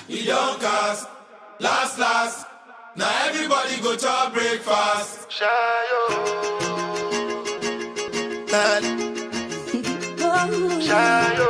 he don't cast. Last. Now everybody go to breakfast. Shayo. Shayo.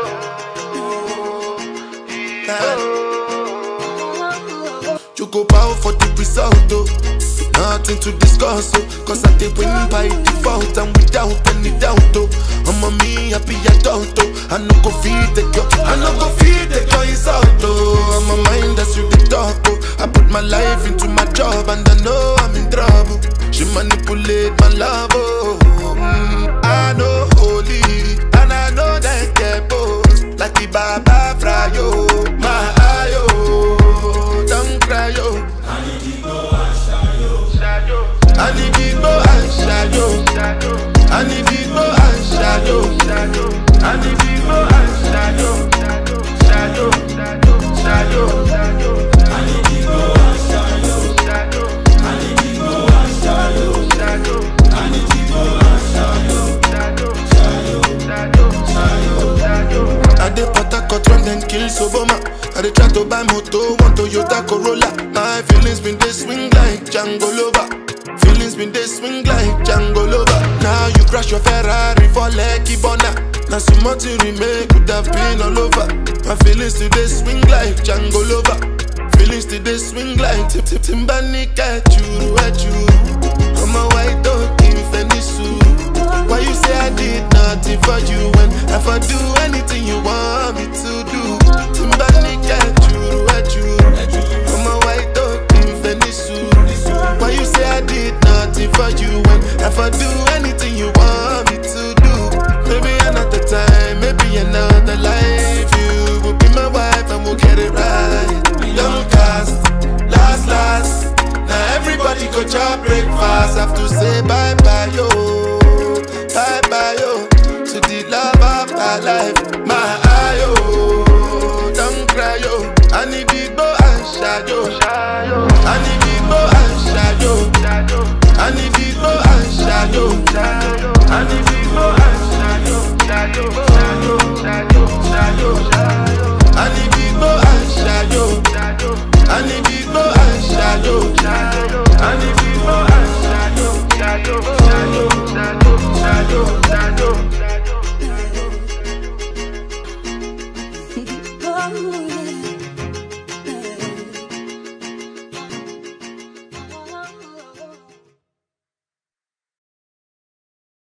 You go bow for the result, oh. Nothing to discuss, oh. Cause I did win by default and without any doubt, oh. I'm a me happy adult, oh. I no go feed the girl, it's out, oh. I'm a mind that's you the talk, oh. I put my life into my job and I know I'm in trouble. She manipulate my love, oh. I know holy and I know that get boss. Like the Baba Frayo, my ayo. Don't cry, yo. I need to go and shayo. I need to go and shayo. I need to go and shayo. I need to go and shayo. Shayo. I need to go and shayo. I need to go and shayo. I need to go and shayo. I dey Port Harcourt when them kill Soboma. I dey try to buy moto, want Toyota Corolla. My feelings been they swing like Django Lover. Feelings been they swing like Django Lover. Now you crash your Ferrari for Lucky Bona. Now so much you remake could have been all over. My feelings today swing like Django Lover. Feelings today swing like Timbani at you. I'm a white dog in Fenisu. Why you say I did nothing for you when if I do anything you want me to do? Timbani